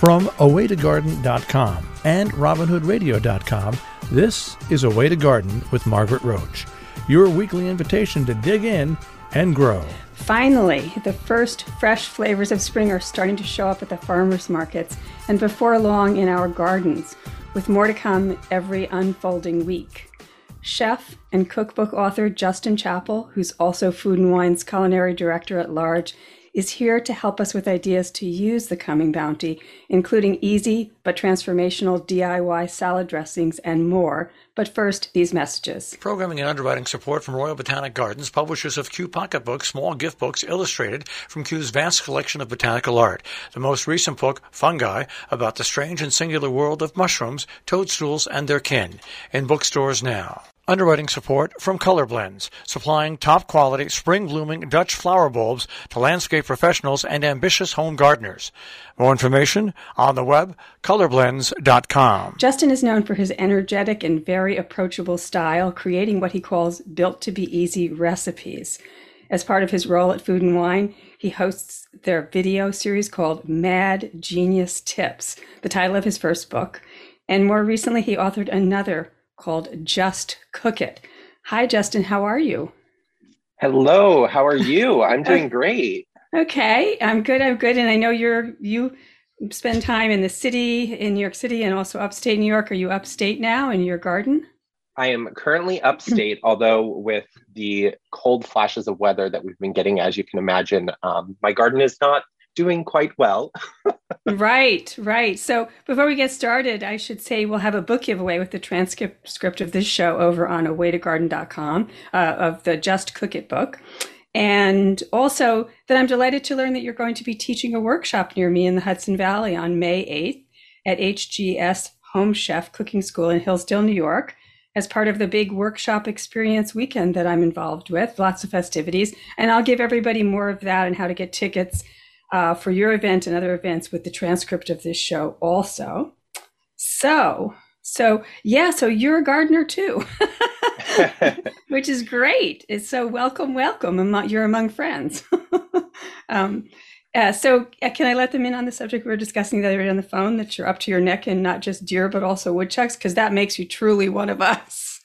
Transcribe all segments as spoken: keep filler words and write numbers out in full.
From a way to garden dot com and robin hood radio dot com, this is A Way to Garden with Margaret Roach, your weekly invitation to dig in and grow. Finally, the first fresh flavors of spring are starting to show up at the farmers markets and before long in our gardens, with more to come every unfolding week. Chef and cookbook author Justin Chappell, who's also Food and Wine's culinary director at large, is here to help us with ideas to use the coming bounty, including easy but transformational D I Y salad dressings and more. But first, these messages. Programming and underwriting support from Royal Botanic Gardens, publishers of Kew Pocketbooks, small gift books illustrated from Kew's vast collection of botanical art. The most recent book, Fungi, about the strange and singular world of mushrooms, toadstools, and their kin. In bookstores now. Underwriting support from Color Blends, supplying top-quality, spring-blooming Dutch flower bulbs to landscape professionals and ambitious home gardeners. More information on the web, color blends dot com. Justin is known for his energetic and very approachable style, creating what he calls built-to-be-easy recipes. As part of his role at Food and Wine, he hosts their video series called Mad Genius Tips, the title of his first book. And more recently, he authored another called Just Cook It. Hi, Justin. How are you? Hello. How are you? I'm doing great. Okay. I'm good. I'm good. And I know you're, you spend time in the city, in New York City, and also upstate New York. Are you upstate now in your garden? I am currently upstate, although with the cold flashes of weather that we've been getting, as you can imagine, um, my garden is not doing quite well. Right, right. So before we get started, I should say we'll have a book giveaway with the transcript script of this show over on a way to garden dot com uh, of the Just Cook It book. And also that I'm delighted to learn that you're going to be teaching a workshop near me in the Hudson Valley on May eighth at H G S Home Chef Cooking School in Hillsdale, New York, as part of the big workshop experience weekend that I'm involved with, lots of festivities. And I'll give everybody more of that and how to get tickets Uh, for your event and other events with the transcript of this show also. So, so yeah, so you're a gardener too, which is great. It's so welcome, welcome. Among, you're among friends. um, uh, so uh, can I let them in on the subject we were discussing the other day on the phone, that you're up to your neck in not just deer, but also woodchucks? Because that makes you truly one of us.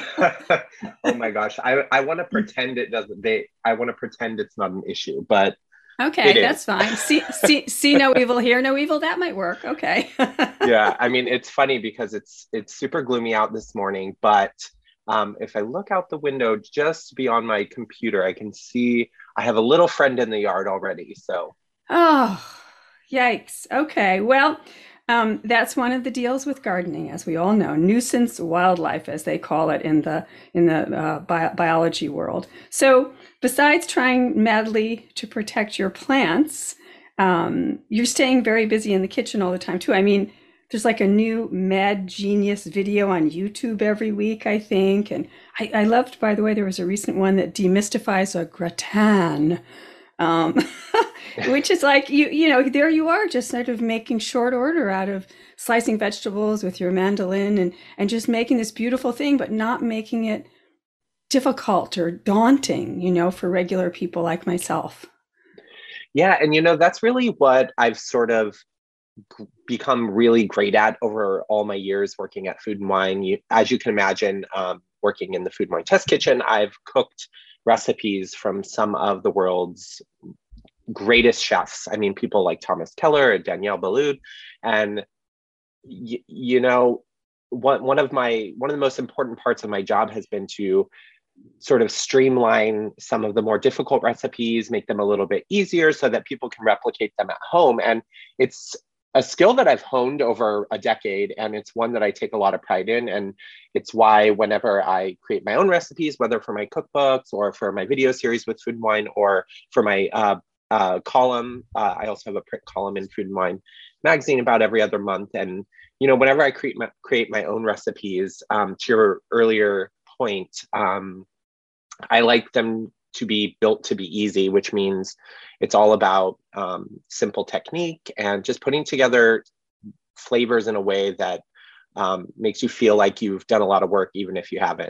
Oh my gosh. I, I want to pretend it doesn't, they, I want to pretend it's not an issue, but okay, that's fine. See, see, see no evil, hear no evil. That might work. Okay. Yeah, I mean, it's funny because it's it's super gloomy out this morning, but um, if I look out the window just beyond my computer, I can see I have a little friend in the yard already. So. Oh, yikes. Okay. Well, um, that's one of the deals with gardening, as we all know, nuisance wildlife, as they call it in the in the uh, bi- biology world. So besides trying madly to protect your plants, um, you're staying very busy in the kitchen all the time too. I mean, there's like a new Mad Genius video on YouTube every week, I think. And I, I loved, by the way, there was a recent one that demystifies a gratin. Um, which is like, you you know, there you are just sort of making short order out of slicing vegetables with your mandolin and, and just making this beautiful thing, but not making it difficult or daunting, you know, for regular people like myself. Yeah. And, you know, that's really what I've sort of become really great at over all my years working at Food and Wine. You, as you can imagine, um, working in the Food and Wine test kitchen, I've cooked recipes from some of the world's greatest chefs. I mean, people like Thomas Keller and Danielle Boulud. And, y- you know, one, one of my, one of the most important parts of my job has been to sort of streamline some of the more difficult recipes, make them a little bit easier so that people can replicate them at home. And it's a skill that I've honed over a decade, and it's one that I take a lot of pride in. And it's why whenever I create my own recipes, whether for my cookbooks or for my video series with Food and Wine or for my uh, uh, column, uh, I also have a print column in Food and Wine magazine about every other month. And, you know, whenever I create my, create my own recipes, um, to your earlier point, um, I like them to be built to be easy, which means it's all about um, simple technique and just putting together flavors in a way that um, makes you feel like you've done a lot of work, even if you haven't.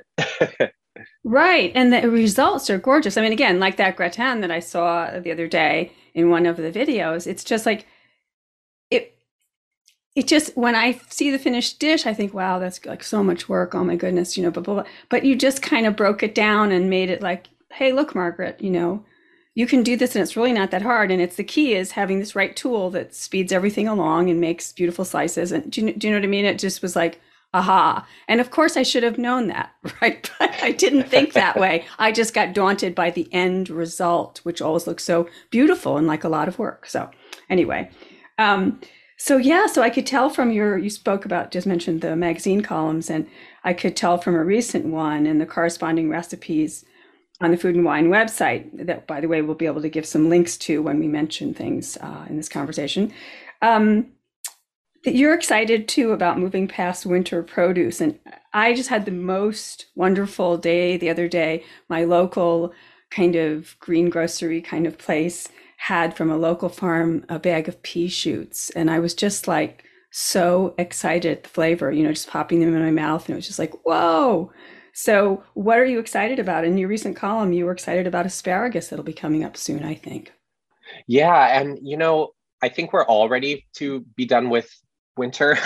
Right. And the results are gorgeous. I mean, again, like that gratin that I saw the other day in one of the videos, it's just like, it. it just, when I see the finished dish, I think, wow, that's like so much work. Oh my goodness, you know, blah, blah, blah. But you just kind of broke it down and made it like, hey, look, Margaret, you know, you can do this and it's really not that hard. And it's the key is having this right tool that speeds everything along and makes beautiful slices. And do you, do you know what I mean? It just was like, aha. And of course I should have known that, right? But I didn't think that way. I just got daunted by the end result, which always looks so beautiful and like a lot of work. So anyway, um, So yeah, so I could tell from your, you spoke about, just mentioned the magazine columns, and I could tell from a recent one and the corresponding recipes on the Food and Wine website that, by the way, we'll be able to give some links to when we mention things uh, in this conversation, um, that you're excited too about moving past winter produce. And I just had the most wonderful day the other day. My local kind of greengrocery kind of place had from a local farm a bag of pea shoots, and I was just like so excited at the flavor, you know, just popping them in my mouth, and it was just like, whoa. So what are you excited about? In your recent column, you were excited about asparagus that'll be coming up soon, I think. Yeah, and you know, I think we're all ready to be done with winter.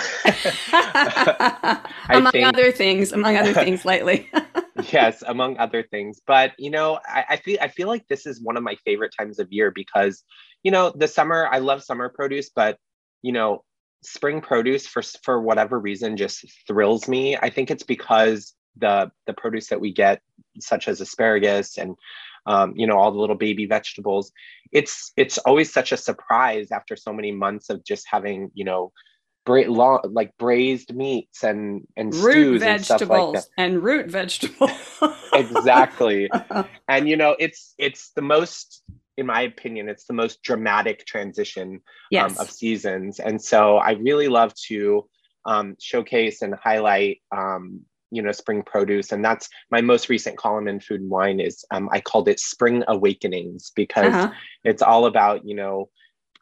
among think, other things, among other things lately. Yes, among other things. But, you know, I, I feel I feel like this is one of my favorite times of year because, you know, the summer, I love summer produce, but, you know, spring produce for for whatever reason just thrills me. I think it's because the the produce that we get, such as asparagus and, um, you know, all the little baby vegetables, it's it's always such a surprise after so many months of just having, you know, Bra- long, like braised meats and and root stews vegetables and stuff like that. and root vegetables. Exactly. And you know, it's it's the most, in my opinion, it's the most dramatic transition Yes. um, of seasons. And so I really love to um, showcase and highlight um, you know, spring produce. And that's my most recent column in Food and Wine is um, I called it Spring Awakenings because Uh-huh. it's all about, you know,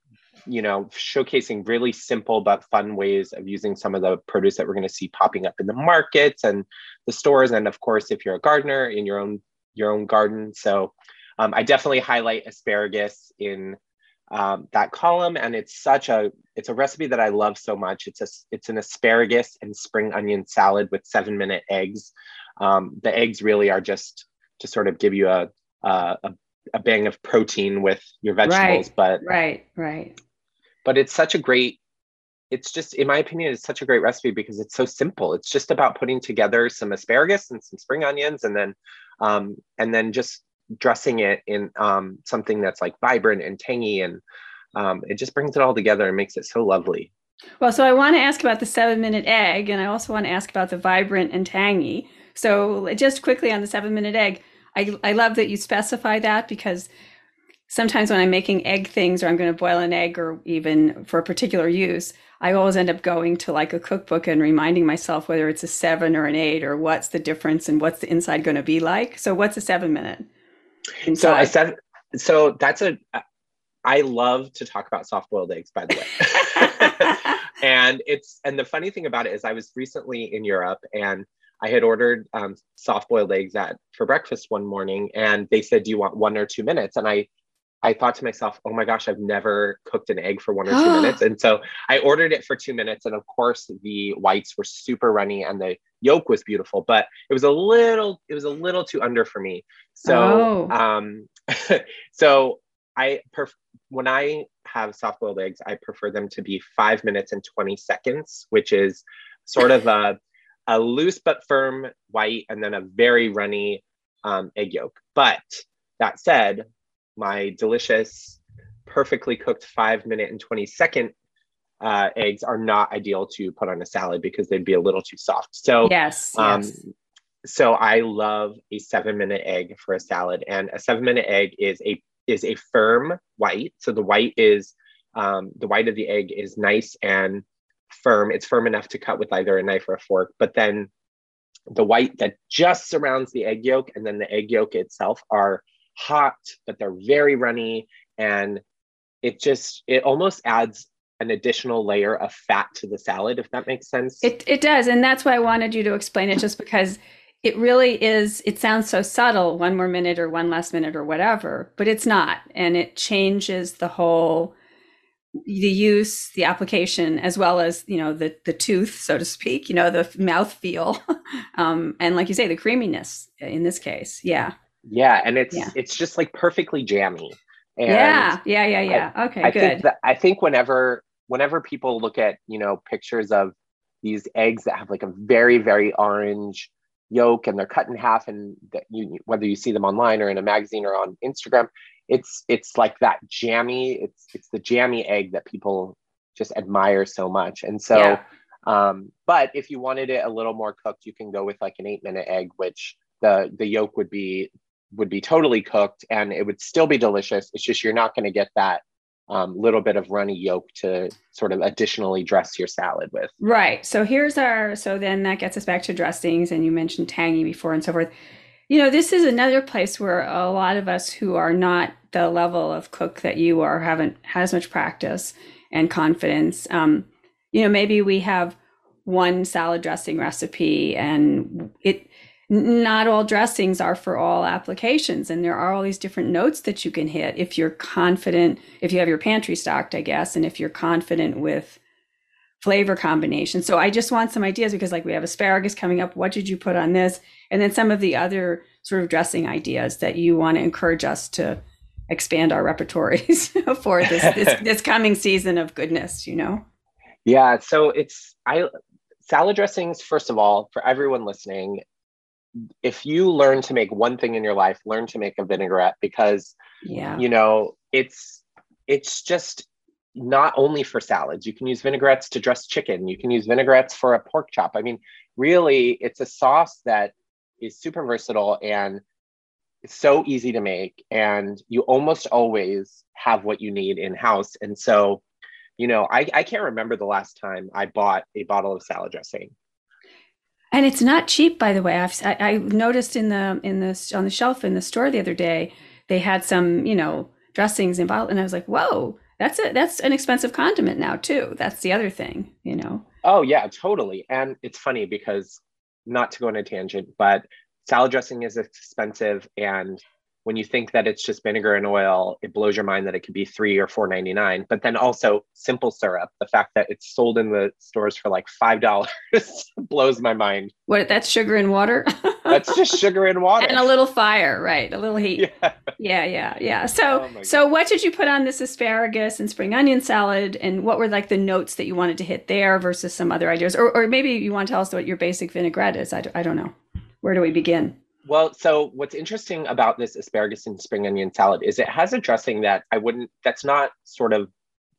you know, showcasing really simple but fun ways of using some of the produce that we're going to see popping up in the markets and the stores. And of course, if you're a gardener, in your own your own garden. So um, I definitely highlight asparagus in um, that column. And it's such a, it's a recipe that I love so much. It's a, it's an asparagus and spring onion salad with seven minute eggs. Um, the eggs really are just to sort of give you a, a, a bang of protein with your vegetables, Right. but Right. Right. But it's such a great, it's just, in my opinion, it's such a great recipe because it's so simple. It's just about putting together some asparagus and some spring onions and then, um, and then just dressing it in um, something that's like vibrant and tangy. And um, it just brings it all together and makes it so lovely. Well, so I want to ask about the seven minute egg, and I also want to ask about the vibrant and tangy. So just quickly on the seven minute egg, I, I love that you specify that because sometimes when I'm making egg things or I'm going to boil an egg or even for a particular use, I always end up going to like a cookbook and reminding myself whether it's a seven or an eight or what's the difference and what's the inside going to be like. So what's a seven minute inside? So I said, so that's a, I love to talk about soft boiled eggs, by the way. and it's, and the funny thing about it is I was recently in Europe and I had ordered um, soft boiled eggs at for breakfast one morning and they said, do you want one or two minutes? And I I thought to myself, oh my gosh, I've never cooked an egg for one or two minutes. And so I ordered it for two minutes. And of course, the whites were super runny and the yolk was beautiful, but it was a little, it was a little too under for me. So, Oh. um, so I, pref- when I have soft boiled eggs, I prefer them to be five minutes and twenty seconds, which is sort of a, a loose but firm white and then a very runny um, egg yolk. But that said, my delicious, perfectly cooked five minute and twenty second uh, eggs are not ideal to put on a salad because they'd be a little too soft. So, Yes, um, yes. so I love a seven minute egg for a salad, and a seven minute egg is a is a firm white. So the white is um, the white of the egg is nice and firm. It's firm enough to cut with either a knife or a fork, but then the white that just surrounds the egg yolk and then the egg yolk itself are hot, but they're very runny. And it just, it almost adds an additional layer of fat to the salad, if that makes sense. It it does. And that's why I wanted you to explain it, just because it really is, it sounds so subtle, one more minute or one less minute or whatever, but it's not. And it changes the whole the use, the application, as well as, you know, the the tooth, so to speak, you know, the mouth feel, um, and like you say, the creaminess in this case. Yeah. Yeah, and it's Yeah. it's just like perfectly jammy. And yeah, yeah, yeah, yeah. I, Okay, I good. think that I think whenever whenever people look at, you know, pictures of these eggs that have like a very, very orange yolk and they're cut in half, and that you, whether you see them online or in a magazine or on Instagram, it's it's like that jammy, it's it's the jammy egg that people just admire so much. And so Yeah. um, but if you wanted it a little more cooked, you can go with like an eight minute egg, which the the yolk would be would be totally cooked and it would still be delicious. It's just you're not going to get that um, little bit of runny yolk to sort of additionally dress your salad with. Right. So here's our, so then that gets us back to dressings, and you mentioned tangy before and so forth. You know, this is another place where a lot of us who are not the level of cook that you are, haven't had as much practice and confidence. Um, you know, maybe we have one salad dressing recipe, and it, not all dressings are for all applications. And there are all these different notes that you can hit if you're confident, if you have your pantry stocked, I guess, and if you're confident with flavor combination. So I just want some ideas, because like we have asparagus coming up. What did you put on this? And then some of the other sort of dressing ideas that you want to encourage us to expand our repertories for this, this this coming season of goodness, you know? Yeah. So it's I salad dressings, first of all, for everyone listening, if you learn to make one thing in your life, learn to make a vinaigrette, because Yeah. you know, it's it's just not only for salads. You can use vinaigrettes to dress chicken. You can use vinaigrettes for a pork chop. I mean, really, it's a sauce that is super versatile and it's so easy to make. And you almost always have what you need in-house. And so, you know, I, I can't remember the last time I bought a bottle of salad dressing. And it's not cheap, by the way. I've I, I noticed in the in the on the shelf in the store the other day, they had some, you know, dressings in bottle, and I was like, whoa, that's a that's an expensive condiment now too. That's the other thing, you know. Oh yeah, totally. And it's funny because, not to go on a tangent, but salad dressing is expensive, and when you think that it's just vinegar and oil, it blows your mind that it could be three or four ninety nine. But then also simple syrup, the fact that it's sold in the stores for like five dollars blows my mind. What, that's sugar and water? That's just sugar and water and a little fire, right? A little heat. Yeah, yeah, yeah, yeah. So, oh so what did you put on this asparagus and spring onion salad, and what were like the notes that you wanted to hit there versus some other ideas, or, or maybe you want to tell us what your basic vinaigrette is? I, I don't know. Where do we begin? Well, so what's interesting about this asparagus and spring onion salad is it has a dressing that I wouldn't, that's not sort of,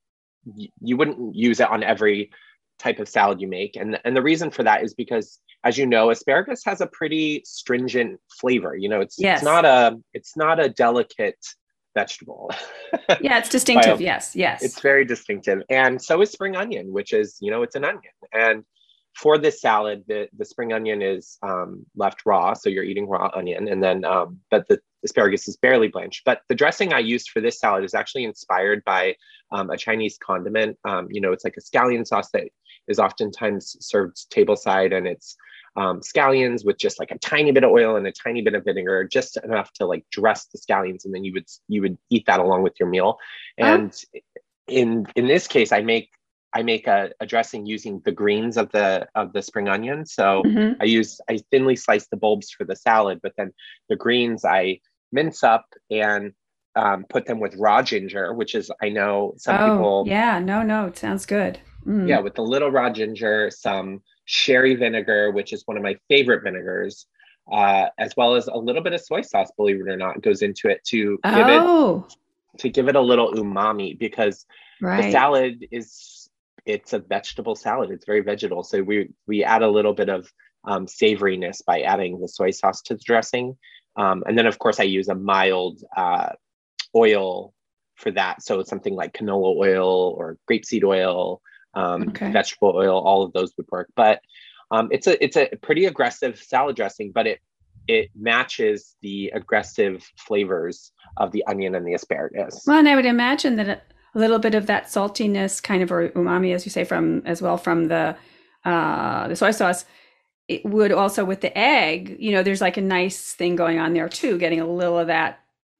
you wouldn't use it on every type of salad you make. And, and the reason for that is because, as you know, asparagus has a pretty stringent flavor. You know, it's, yes. it's not a, it's not a delicate vegetable. Yeah, it's distinctive. Yes, yes. It's very distinctive. And so is spring onion, which is, you know, it's an onion. And for this salad, the, the spring onion is um, left raw, so you're eating raw onion, and then um, but the asparagus is barely blanched. But the dressing I used for this salad is actually inspired by um, a Chinese condiment. Um, you know, it's like a scallion sauce that is oftentimes served tableside, and it's um, scallions with just like a tiny bit of oil and a tiny bit of vinegar, just enough to like dress the scallions, and then you would you would eat that along with your meal. And oh. in in this case, I make I make a, a dressing using the greens of the of the spring onion. So mm-hmm. I use I thinly slice the bulbs for the salad, but then the greens I mince up and um, put them with raw ginger, which is, I know some oh, people. Yeah, no, no, it sounds good. Mm. Yeah, with the little raw ginger, some sherry vinegar, which is one of my favorite vinegars, uh, as well as a little bit of soy sauce, believe it or not, goes into it to give oh. it to give it a little umami, because right. the salad is. It's a vegetable salad. It's very vegetal. So we we add a little bit of um, savoriness by adding the soy sauce to the dressing. Um, and then, of course, I use a mild uh, oil for that. So something like canola oil or grapeseed oil, um, okay. vegetable oil, all of those would work. But um, it's a it's a pretty aggressive salad dressing, but it it matches the aggressive flavors of the onion and the asparagus. Well, and I would imagine that it- a little bit of that saltiness, kind of, or umami, as you say, from as well from the uh, the soy sauce. It would also, with the egg, you know, there's like a nice thing going on there too, getting a little of that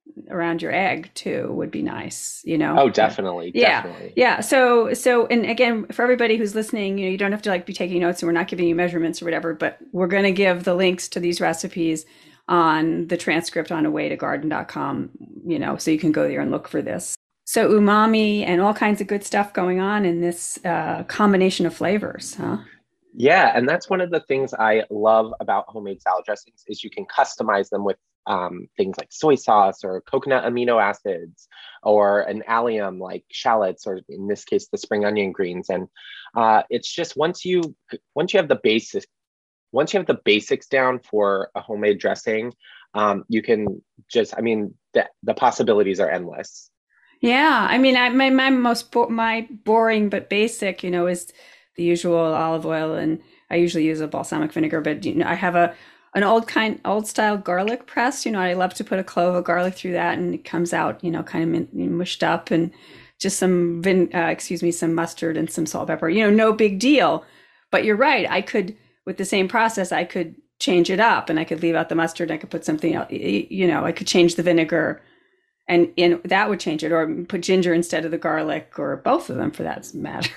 around your egg too would be nice, you know? Oh, definitely. Yeah. Definitely. Yeah. So, so, and again, for everybody who's listening, you know, you don't have to like be taking notes, and we're not giving you measurements or whatever, but we're going to give the links to these recipes on the transcript on away to garden dot com, you know, so you can go there and look for this. So umami and all kinds of good stuff going on in this uh, combination of flavors, huh? Yeah, and that's one of the things I love about homemade salad dressings is you can customize them with um, things like soy sauce or coconut amino acids or an allium like shallots, or in this case, the spring onion greens. And uh, it's just once you once you have the basics, once you have the basics down for a homemade dressing, um, you can just, I mean, the, the possibilities are endless. Yeah, I mean, I, my my most bo- my boring but basic, you know, is the usual olive oil, and I usually use a balsamic vinegar. But you know, I have a an old kind, old style garlic press. You know, I love to put a clove of garlic through that, and it comes out, you know, kind of mushed up, and just some vin, uh, excuse me, some mustard and some salt, pepper. You know, no big deal. But you're right. I could, with the same process, I could change it up, and I could leave out the mustard. And I could put something else. You know, I could change the vinegar. And in, that would change it, or put ginger instead of the garlic, or both of them for that matter.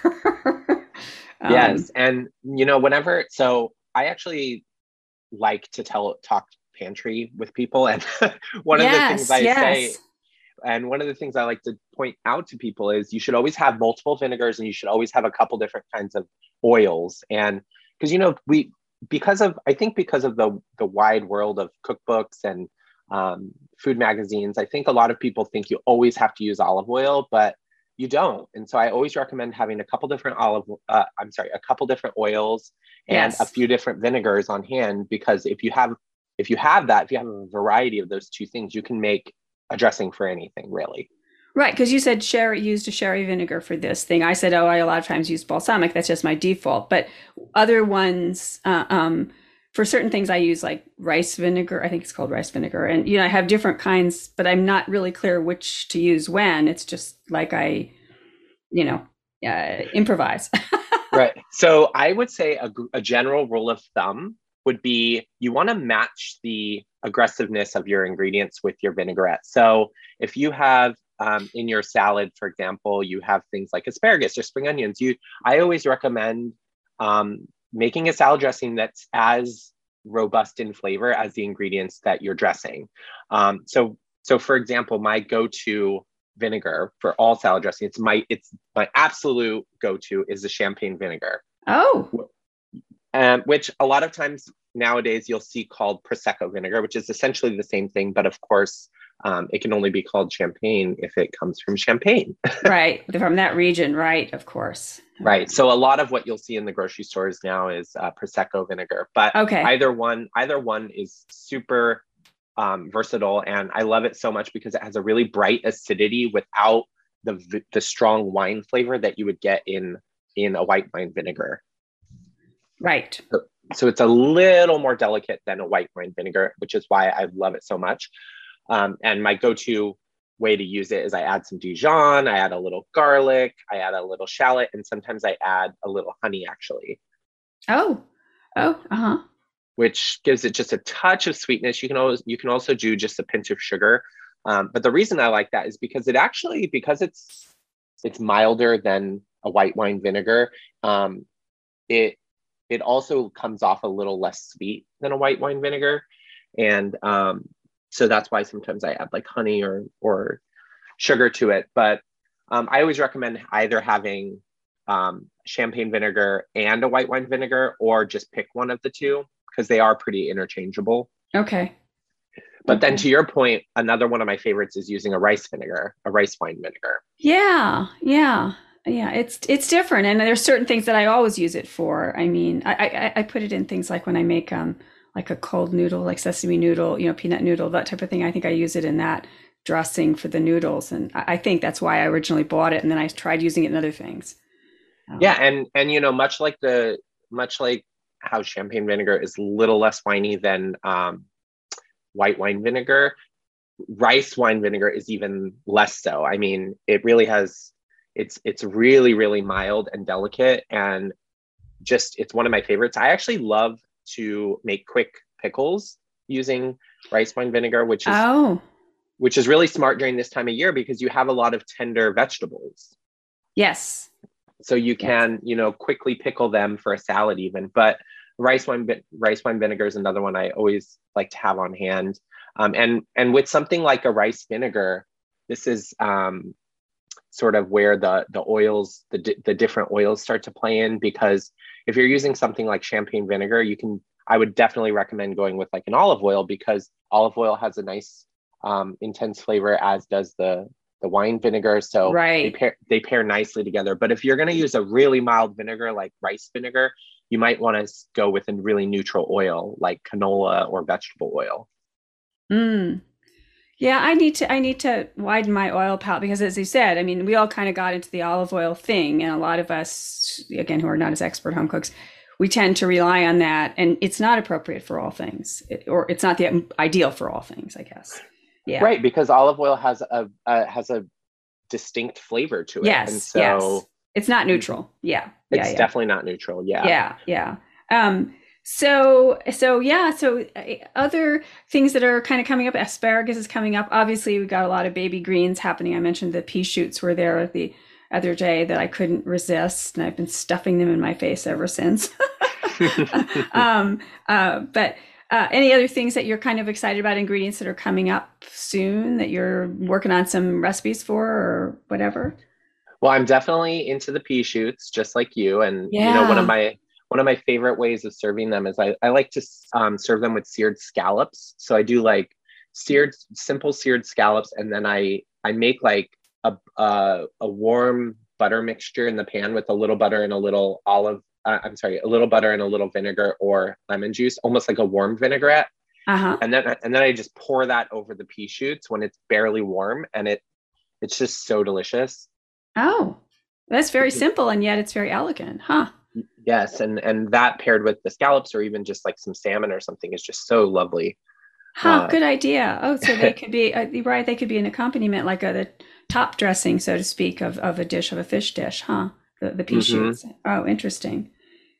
um, yes. And, you know, whenever, so I actually like to tell, talk pantry with people. And one yes, of the things I yes. say, and one of the things I like to point out to people is you should always have multiple vinegars, and you should always have a couple different kinds of oils. And because, you know, we, because of, I think because of the, the wide world of cookbooks and Um, food magazines, I think a lot of people think you always have to use olive oil, but you don't. And so I always recommend having a couple different olive, uh, I'm sorry, a couple different oils and yes. a few different vinegars on hand, because if you have, if you have that, if you have a variety of those two things, you can make a dressing for anything, really. Right, because you said sherry, used a sherry vinegar for this thing. I said, oh, I a lot of times use balsamic. That's just my default. But other ones, uh, um, for certain things, I use like rice vinegar. I think it's called rice vinegar. And, you know, I have different kinds, but I'm not really clear which to use when. It's just like I, you know, uh, improvise. Right. So I would say a, a general rule of thumb would be you want to match the aggressiveness of your ingredients with your vinaigrette. So if you have um, in your salad, for example, you have things like asparagus or spring onions, you, I always recommend um, making a salad dressing that's as robust in flavor as the ingredients that you're dressing. Um, so, so for example, my go-to vinegar for all salad dressing, it's my, it's my absolute go-to is the champagne vinegar. Oh. Um, which a lot of times nowadays you'll see called Prosecco vinegar, which is essentially the same thing, but of course, um, it can only be called champagne if it comes from Champagne. Right, from that region, right, of course. Right. So a lot of what you'll see in the grocery stores now is uh, Prosecco vinegar, but okay. either one, either one is super um, versatile, and I love it so much because it has a really bright acidity without the the strong wine flavor that you would get in in a white wine vinegar. Right. So, so it's a little more delicate than a white wine vinegar, which is why I love it so much. Um, and my go-to way to use it is I add some Dijon, I add a little garlic, I add a little shallot, and sometimes I add a little honey, actually. Oh, oh, uh-huh. Which gives it just a touch of sweetness. You can always, you can also do just a pinch of sugar. Um, but the reason I like that is because it actually, because it's it's milder than a white wine vinegar, um, it it also comes off a little less sweet than a white wine vinegar. And um, so that's why sometimes I add like honey or or sugar to it. But um, I always recommend either having um, champagne vinegar and a white wine vinegar, or just pick one of the two, because they are pretty interchangeable. Okay. But okay. then to your point, another one of my favorites is using a rice vinegar, a rice wine vinegar. Yeah, yeah. Yeah, it's it's different, and there's certain things that I always use it for. I mean, I, I I put it in things like when I make um like a cold noodle, like sesame noodle, you know, peanut noodle, that type of thing. I think I use it in that dressing for the noodles, and I, I think that's why I originally bought it, and then I tried using it in other things. Um, yeah, and and you know, much like the much like how champagne vinegar is a little less winey than um, white wine vinegar, rice wine vinegar is even less so. I mean, it really has. It's it's really, really mild and delicate, and just, it's one of my favorites. I actually love to make quick pickles using rice wine vinegar, which is, oh. which is really smart during this time of year because you have a lot of tender vegetables. Yes. So you can, yes. you know, quickly pickle them for a salad even. But rice wine rice wine vinegar is another one I always like to have on hand. Um, and and with something like a rice vinegar, this is um, sort of where the the oils, the the different oils start to play in, because if you're using something like champagne vinegar, you can, I would definitely recommend going with like an olive oil, because olive oil has a nice um, intense flavor, as does the the wine vinegar. So right. they pair they pair nicely together. But if you're going to use a really mild vinegar like rice vinegar, you might want to go with a really neutral oil like canola or vegetable oil. Mm. Yeah, I need to I need to widen my oil palette, because as you said, I mean, we all kind of got into the olive oil thing, and a lot of us, again, who are not as expert home cooks, we tend to rely on that, and it's not appropriate for all things, it, or it's not the ideal for all things, I guess. Yeah. Right, because olive oil has a uh, has a distinct flavor to it. Yes, and so yes. It's not neutral. Yeah. It's yeah, yeah. definitely not neutral. Yeah. Yeah, yeah. Um, so, so yeah, so other things that are kind of coming up, asparagus is coming up. Obviously, we've got a lot of baby greens happening. I mentioned the pea shoots were there the other day that I couldn't resist, and I've been stuffing them in my face ever since. um, uh, but Uh, any other things that you're kind of excited about, ingredients that are coming up soon that you're working on some recipes for or whatever? Well, I'm definitely into the pea shoots, just like you. And, yeah. you know, one of my one of my favorite ways of serving them is I, I like to um, serve them with seared scallops. So I do like seared, simple seared scallops. And then I, I make like a, a, a warm butter mixture in the pan with a little butter and a little olive Uh, I'm sorry, a little butter and a little vinegar or lemon juice, almost like a warm vinaigrette. Uh-huh. And then and then I just pour that over the pea shoots when it's barely warm, and it it's just so delicious. Oh, that's very simple, and yet it's very elegant, huh? Yes, and and that paired with the scallops or even just like some salmon or something is just so lovely. Huh, Uh, good idea. Oh, so they could be, uh, right, they could be an accompaniment, like a the top dressing, so to speak, of, of a dish, of a fish dish, huh? The, the pea mm-hmm. shoots. Oh, interesting.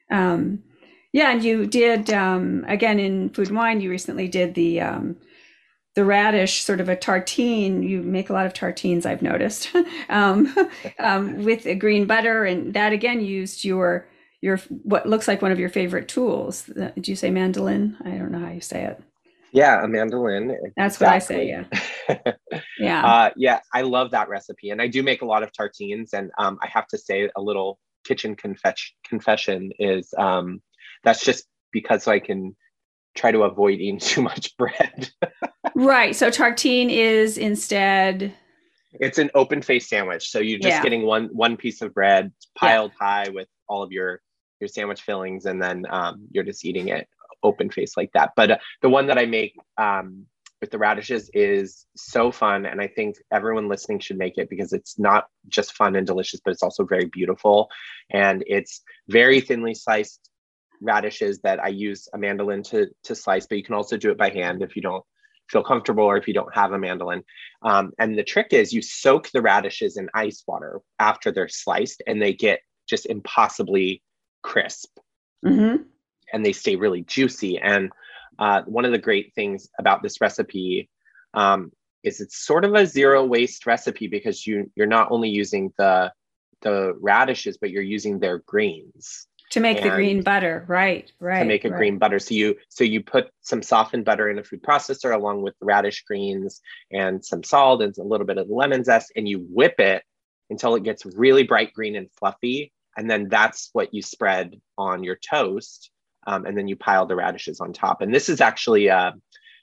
Um, yeah, and you did, um, again, in Food and Wine, you recently did the um, the radish, sort of a tartine. You make a lot of tartines, I've noticed, um, um, with a green butter. And that, again, used your, your what looks like one of your favorite tools. Did you say mandolin? I don't know how you say it. Yeah, a mandolin. That's exactly what I say, yeah. yeah. Uh, yeah, I love that recipe. And I do make a lot of tartines. And um, I have to say a little kitchen confess- confession is um, that's just because I can try to avoid eating too much bread. Right. So tartine is instead... It's an open-faced sandwich. So you're just yeah. getting one one piece of bread piled yeah. high with all of your, your sandwich fillings, and then um, you're just eating it open-faced like that. But uh, the one that I make um, with the radishes is so fun. And I think everyone listening should make it, because it's not just fun and delicious, but it's also very beautiful. And it's very thinly sliced radishes that I use a mandolin to, to slice, but you can also do it by hand if you don't feel comfortable or if you don't have a mandolin. Um, and the trick is you soak the radishes in ice water after they're sliced, and they get just impossibly crisp. Mm-hmm. And they stay really juicy. And uh, one of the great things about this recipe um, is it's sort of a zero waste recipe, because you, you're not only using the, the radishes, but you're using their greens. To make the green butter, right, right. To make a right. green butter. So you so you put some softened butter in a food processor along with the radish greens and some salt and a little bit of the lemon zest, and you whip it until it gets really bright green and fluffy. And then that's what you spread on your toast. Um, and then you pile the radishes on top. And this is actually uh,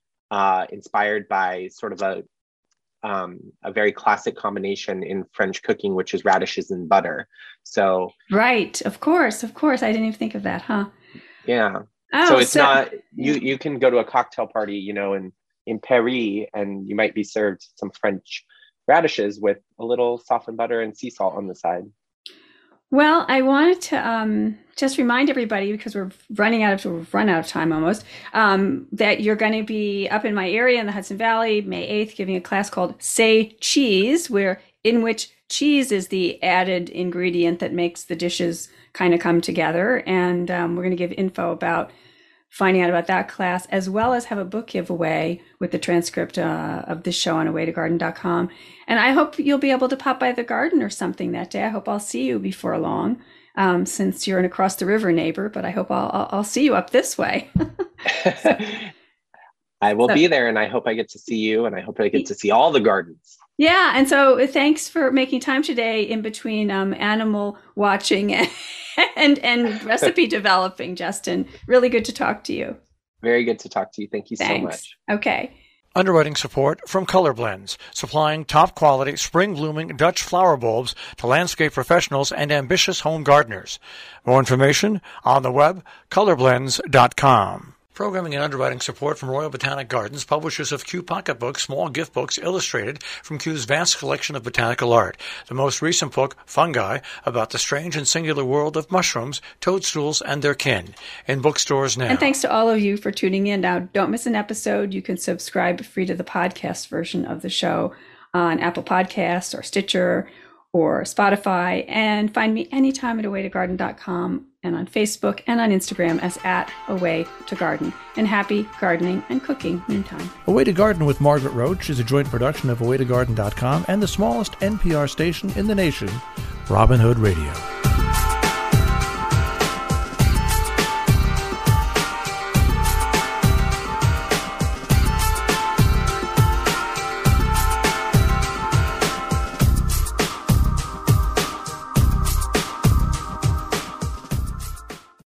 uh, inspired by sort of a um, a very classic combination in French cooking, which is radishes and butter. So right, of course, of course, I didn't even think of that, huh? Yeah. Oh, so it's so, not you. You can go to a cocktail party, you know, in in Paris, and you might be served some French radishes with a little softened butter and sea salt on the side. Well, I wanted to um, just remind everybody, because we're running out of we've run out of time almost, um, that you're going to be up in my area in the Hudson Valley, May eighth, giving a class called Say Cheese, where in which cheese is the added ingredient that makes the dishes kind of come together. And um, we're going to give info about finding out about that class, as well as have a book giveaway with the transcript uh, of this show on a way to garden dot com. And I hope you'll be able to pop by the garden or something that day. I hope I'll see you before long, um, since you're an across the river neighbor, but I hope I'll, I'll, I'll see you up this way. so, I will so, be there, and I hope I get to see you, and I hope I get to see all the gardens. Yeah, and so thanks for making time today in between um, animal watching and and, and recipe developing, Justin. Really good to talk to you. Very good to talk to you. Thank you Thanks. so much. Okay. Underwriting support from Color Blends, supplying top-quality spring-blooming Dutch flower bulbs to landscape professionals and ambitious home gardeners. More information on the web, color blends dot com. Programming and underwriting support from Royal Botanic Gardens, publishers of Kew Pocketbooks, small gift books illustrated from Kew's vast collection of botanical art. The most recent book, Fungi, about the strange and singular world of mushrooms, toadstools, and their kin. In bookstores now. And thanks to all of you for tuning in. Now, don't miss an episode. You can subscribe free to the podcast version of the show on Apple Podcasts or Stitcher or Spotify. And find me anytime at a way to garden dot com and on Facebook and on Instagram as at Away to Garden. And happy gardening and cooking meantime. A Way to Garden with Margaret Roach is a joint production of a way to garden dot com and the smallest N P R station in the nation, Robin Hood Radio.